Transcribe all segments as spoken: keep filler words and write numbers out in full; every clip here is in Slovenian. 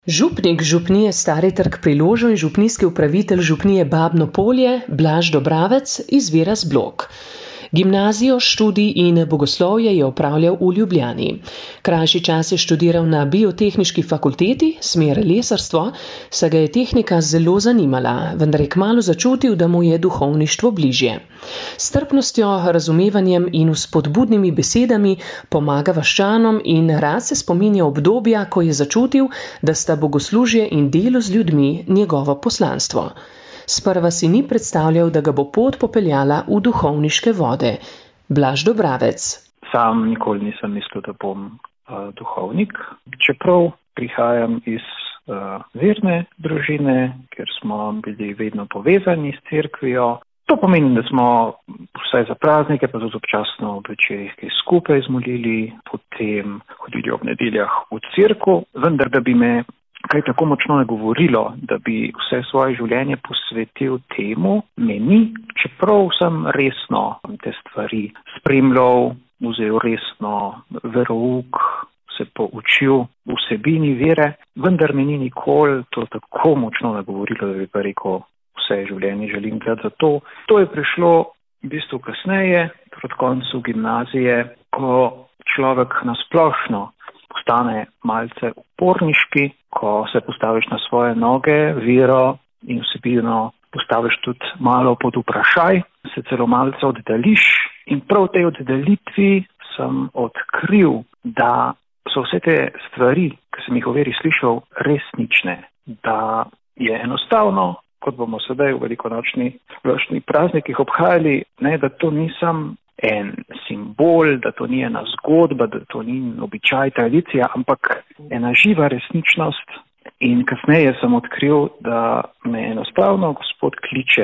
Župnik župnije Stari Trg pri Ložu in župnijski upravitelj župnije Babno Polje Blaž Dobravec izvira z Blok. Gimnazijo, študij in bogoslovje je opravljal v Ljubljani. Krajši čas je študiral na Biotehniški fakulteti, smer lesarstvo, saj ga je tehnika zelo zanimala, vendar je kmalu začutil, da mu je duhovništvo bližje. S strpnostjo, razumevanjem in vzpodbudnimi besedami pomaga vaščanom in rad se spominja obdobja, ko je začutil, da sta bogoslužje in delo z ljudmi njegovo poslanstvo. Sprva si ni predstavljal, da ga bo pot popeljala v duhovniške vode. Blaž Dobravec. Sam nikoli nisem mislil, da bom uh, duhovnik, čeprav prihajam iz uh, verne družine, ker smo bili vedno povezani s cerkvijo. To pomeni, da smo vsaj za praznike, pa tudi občasno v večerih kaj skupaj zmolili, potem hodili ob nedeljah v cerkev, vendar da bi me kaj tako močno je govorilo, da bi vse svoje življenje posvetil temu, me ni, čeprav sem resno te stvari spremljal, vzel resno verouk, se poučil vsebini vere, vendar me ni nikoli to tako močno nagovorilo, da bi pa rekel, vse življenje želim delati za to. To je prišlo v bistvu kasneje, proti koncu gimnazije, ko človek nasplošno postane malce uporniški, ko se postaviš na svoje noge, vero in vsebino postaviš tudi malo pod vprašaj, se celo malce oddališ in prav v tej oddalitvi sem odkril, da so vse te stvari, ki sem jih o veri slišal, resnične, da je enostavno, kot bomo sedaj v velikonočni praznikih obhajali, ne, da to nisem en simbol, da to ni ena zgodba, da to ni običaj, tradicija, ampak ena živa resničnost. In kasneje sem odkril, da me enostavno Gospod kliče,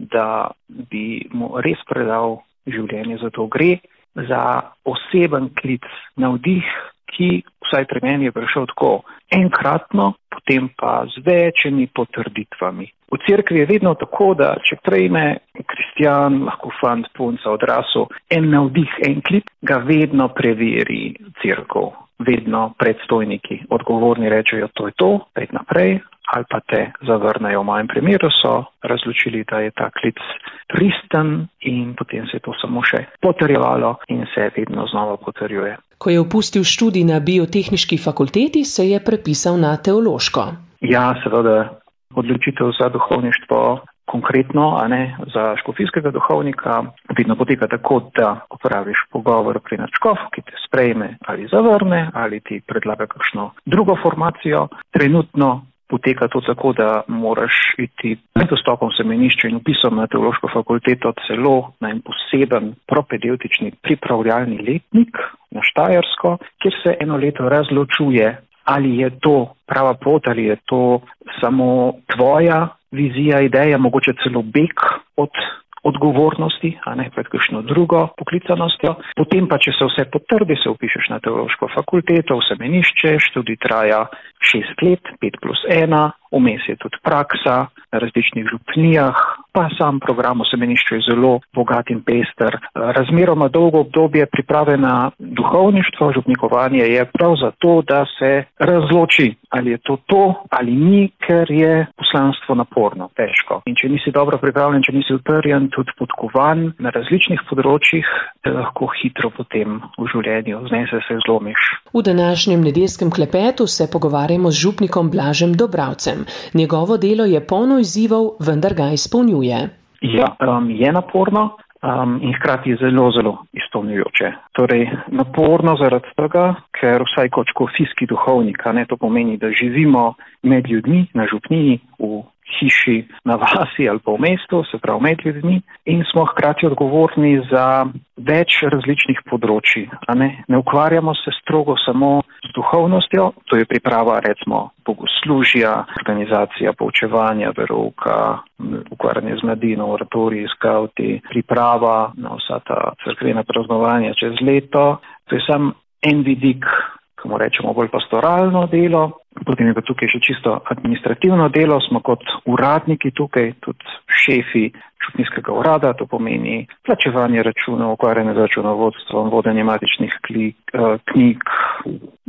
da bi mu res predal življenje. Zato gre za oseben klic, navdih, ki vsaj pri meni je prišel tako enkratno, potem pa z večjimi potrditvami. V cerkvi je vedno tako, da če prejme kristjan, lahko fant, punca, odrasel, en navdih, en klip, ga vedno preveri cerkev. Vedno predstojniki odgovorni rečejo, to je to, pred naprej, ali pa te zavrnejo. V mojem primeru so razločili, da je ta klic pristen in potem se je to samo še potrjevalo in se vedno znova potrjuje. Ko je opustil študij na Biotehniški fakulteti, se je prepisal na teološko. Ja, seveda, odločitev za duhovništvo konkretno, a ne za škofijskega duhovnika, vedno poteka tako, da opraviš pogovor pri nadškofu, ki te sprejme ali zavrne, ali ti predlaga kakšno drugo formacijo. Trenutno poteka to tako, da moraš iti pred vstopom v semenišče in vpisom na teološko fakulteto celo na en poseben propedevtični pripravljalni letnik na Štajersko, kjer se eno leto razločuje, ali je to prava pot, ali je to samo tvoja vizija, ideja, mogoče celo beg od odgovornosti, a ne pred kakšno drugo poklicanostjo. Potem pa, če se vse potrdi, se vpišeš na teološko fakulteto, v semenišče, študij traja šest let, pet plus ena, vmes je tudi praksa na različnih župnijah, pa sam program v semenišču je zelo bogat in pester. Razmeroma dolgo obdobje priprave na duhovništvo, župnikovanje je prav zato, da se razloči, ali je to to ali ni, ker je poslanstvo naporno, težko. In če nisi dobro pripravljen, če nisi utrjen, tudi podkovan na različnih področjih, te lahko hitro potem v življenju znese se zlomiš. V današnjem nedeljskem klepetu se pogovarjamo z župnikom Blažem Dobravcem. Njegovo delo je polno izzivov, vendar ga izpolnjuje. Ja, um, je naporno um, in hkrati zelo, zelo izpolnjujoče. Torej, naporno zaradi tega, ker vsaj kot škofijski duhovnik, a ne, to pomeni, da živimo med ljudmi na župniji, v hiši, na vasi ali pa v mestu, se pravi med ljudmi, in smo hkrati odgovorni za več različnih področji. A ne? Ne ukvarjamo se strogo samo z duhovnostjo, to je priprava recimo bogoslužja, organizacija poučevanja verouka, ukvarjanje z mladino, oratoriji, skavti, priprava na vsa ta cerkvena praznovanja čez leto. To je samo en vidik, ko mu rečemo bolj pastoralno delo. Potem je pa tukaj še čisto administrativno delo, smo kot uradniki tukaj, tudi šefi župnijskega urada, to pomeni plačevanje računov, ukvarjanje z računovodstvom, vodenje matičnih knjig,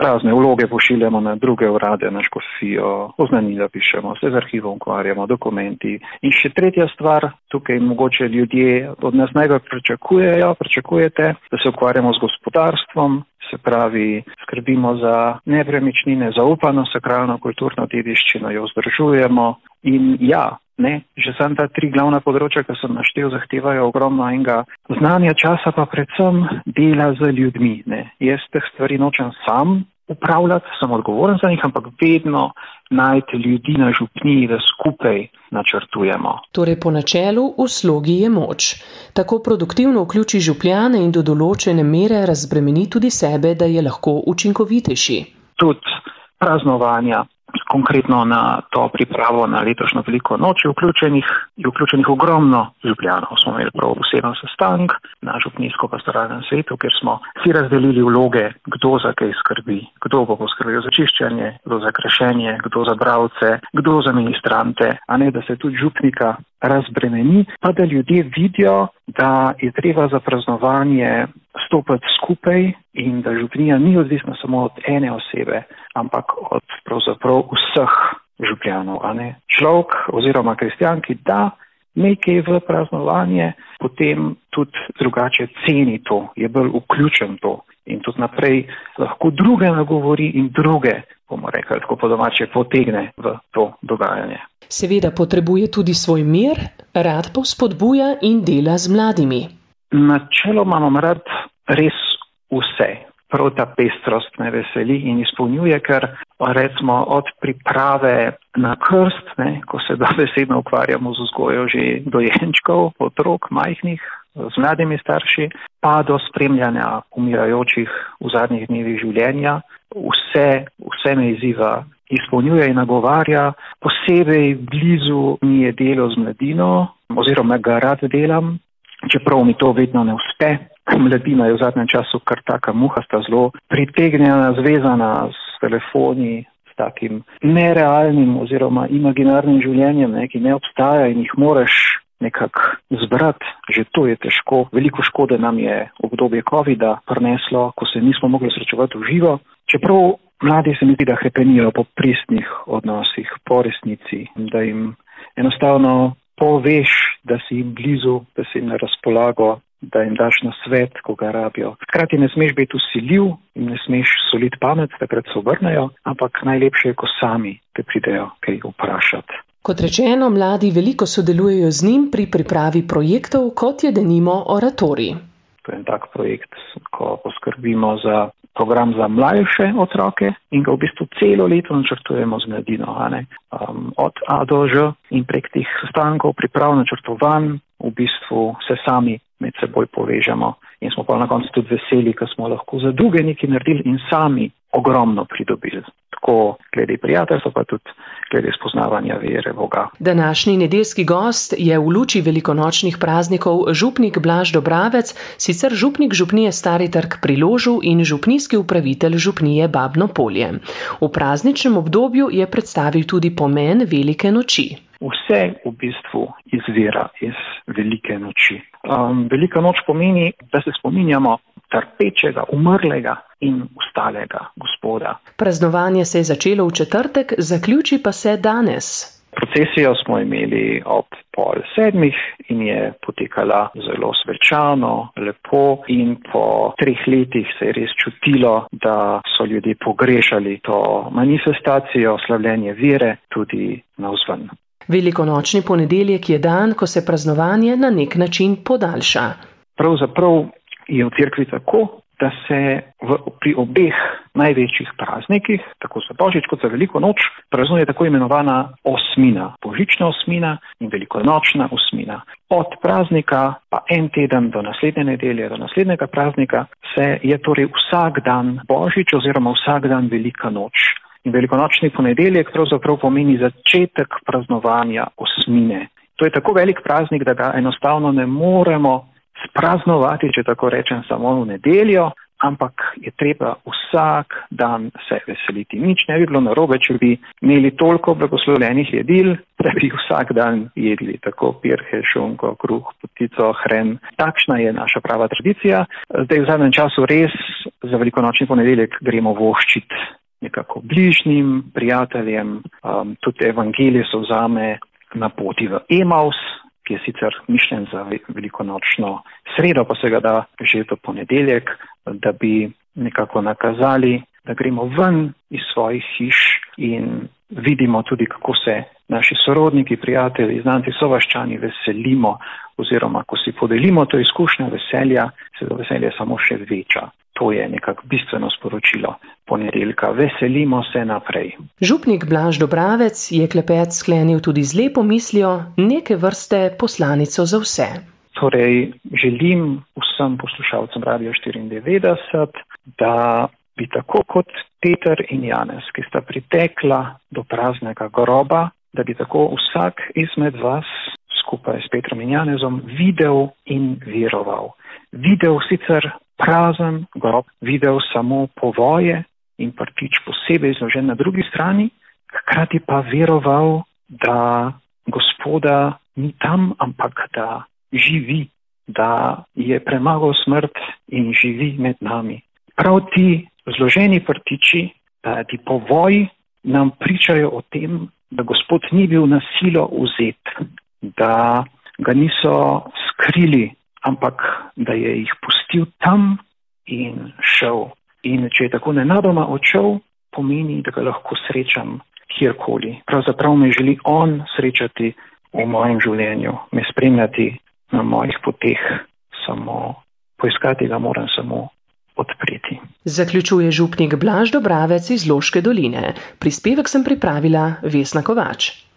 razne vloge pošiljamo na druge urade, na škofijo, oznanila pišemo, se z arhivom ukvarjamo, dokumenti. In še tretja stvar, tukaj mogoče ljudje od nas najbolj pričakujejo, pričakujete, da se ukvarjamo z gospodarstvom, se pravi, skrbimo za nepremičnine, zaupano sakralno kulturno dediščino, jo vzdržujemo in ja, ne, že sam ta tri glavna področja, ki sem naštel, zahtevajo ogromno enega znanja, časa pa predvsem dela z ljudmi. Ne. Jaz teh stvari nočem sam upravljati, sem odgovoren za njih, ampak vedno najti ljudi na župniji, da skupaj načrtujemo. Torej po načelu v slogi je moč. Tako produktivno vključi župljane in do določene mere razbremeni tudi sebe, da je lahko učinkovitejši. Tudi praznovanja, konkretno na to pripravo na letošnjo veliko noč je vključenih, je vključenih ogromno župljanov. Smo imeli prav poseben sestanek na župnijsko-pastoralnem svetu, kjer smo si razdelili vloge, kdo za kaj skrbi, kdo bo poskrbel za čiščenje, kdo za krešenje, kdo za bralce, kdo za ministrante, a ne da se tudi župnika razbremeni, pa da ljudje vidijo, da je treba za praznovanje stopiti skupaj in da župnija ni odvisna samo od ene osebe, ampak od pravzaprav vseh župljanov. A ne? Človek oziroma kristjan, ki da nekaj v praznovanje, potem tudi drugače ceni to, je bolj vključen to in tudi naprej lahko druge nagovori in druge, bomo rekli, tako po domače, potegne v to dogajanje. Seveda potrebuje tudi svoj mir, rad pa spodbuja in dela z mladimi. Načeloma imam rad res vse. Prav ta pestrost me veseli in izpolnjuje, ker recimo od priprave na krst, ne, ko se dobesedno ukvarjamo z vzgojo že dojenčkov, otrok, majhnih, z mladimi starši, pa do spremljanja umirajočih v zadnjih dnevih življenja. Vse, vse me izziva, izpolnjuje in nagovarja. Posebej blizu mi je delo z mladino, oziroma ga rad delam, čeprav mi to vedno ne uspe. Mladina je v zadnjem času kar taka muhasta, zelo pritegnjena, zvezana s telefoni, s takim nerealnim oziroma imaginarnim življenjem, ne, ki ne obstaja in jih moraš nekako zbrati. Že to je težko. Veliko škode nam je obdobje covida prineslo, ko se nismo mogli srečevati v živo. Čeprav mladi se mi zdi, da hrepenijo po pristnih odnosih, po resnici, da jim enostavno poveš, da si jim blizu, da si jim na razpolago, da jim daš na svet, ko ga rabijo. Hkrati ne smeš biti vsiljiv in ne smeš soliti pamet, takrat se obrnejo, ampak najlepše je, ko sami te pridejo kaj vprašati. Kot rečeno, mladi veliko sodelujejo z njim pri pripravi projektov, kot je denimo oratorij. To je en tak projekt, ko poskrbimo za program za mlajše otroke in ga v bistvu celo leto načrtujemo z mladino. Um, od A do Ž in prek teh sestankov, priprav, načrtovanj, v bistvu se sami med seboj povežemo in smo pa na koncu tudi veseli, ker smo lahko za druge nekaj naredili in sami ogromno pridobili. Tako glede prijateljstva, pa tudi glede spoznavanja vere Boga. Današnji nedeljski gost je v luči velikonočnih praznikov župnik Blaž Dobravec, sicer župnik župnije Stari Trg pri Ložu in župnijski upravitelj župnije Babno Polje. V prazničnem obdobju je predstavil tudi pomen velike noči. Vse v bistvu izvira iz velike noči. Um, velika noč pomeni, da se spominjamo trpečega, umrlega in ustalega Gospoda. Praznovanje se je začelo v četrtek, zaključi pa se danes. Procesijo smo imeli ob pol sedmih in je potekala zelo svečano, lepo in po treh letih se je res čutilo, da so ljudje pogrešali to manifestacijo, slavljenje vere tudi navzven. Velikonočni ponedeljek je dan, ko se praznovanje na nek način podaljša. Pravzaprav je v cerkvi tako, da se v, pri obeh največjih praznikih, tako za Božič kot za Veliko noč, praznuje tako imenovana osmina, božična osmina in velikonočna osmina. Od praznika pa en teden do naslednje nedelje, do naslednjega praznika se je torej vsak dan Božič oziroma vsak dan Velika noč. In velikonočni ponedeljek pravzaprav pomeni začetek praznovanja osmine. To je tako velik praznik, da ga enostavno ne moremo spraznovati, če tako rečem, samo v nedeljo, ampak je treba vsak dan se veseliti. Nič ne bi bilo narobe, če bi imeli toliko blagoslovljenih jedil, da bi vsak dan jedli, tako pirhe, šunko, kruh, potico, hren. Takšna je naša prava tradicija. Zdaj v zadnjem času res za velikonočni ponedeljek gremo voščit nekako bližnjim, prijateljem. Um, tudi evangelij so vzame na poti v Emaus, ki je sicer mišljen za velikonočno sredo, pa se ga da že do ponedeljek, da bi nekako nakazali, da gremo ven iz svojih hiš in vidimo tudi, kako se naši sorodniki, prijatelji, znanci, sovaščani veselimo, oziroma ko si podelimo to izkušnjo veselja, se to veselje samo še veča. To je nekako bistveno sporočilo ponedeljka. Veselimo se naprej. Župnik Blaž Dobravec je klepet sklenil tudi z lepo mislijo, neke vrste poslanico za vse. Torej, želim vsem poslušalcem Radia štiriindevetdeset, da bi tako kot Peter in Janez, ki sta pritekla do praznega groba, da bi tako vsak izmed vas skupaj s Petrom in Janezom videl in veroval. Videl sicer prazen grob, videl samo povoje in prtič posebej zložen na drugi strani, hkrati pa veroval, da Gospoda ni tam, ampak da živi, da je premagal smrt in živi med nami. Prav ti zloženi prtiči, da ti povoji nam pričajo o tem, da Gospod ni bil na silo vzet, da ga niso skrili, ampak da je jih pustil tam in šel. In če je tako nenadoma odšel, pomeni, da ga lahko srečam kjerkoli. Pravzaprav me želi on srečati v mojem življenju, me spremljati na mojih poteh, samo poiskati ga moram samo odpreti. Zaključuje župnik Blaž Dobravec iz Loške doline. Prispevek sem pripravila Vesna Kovač.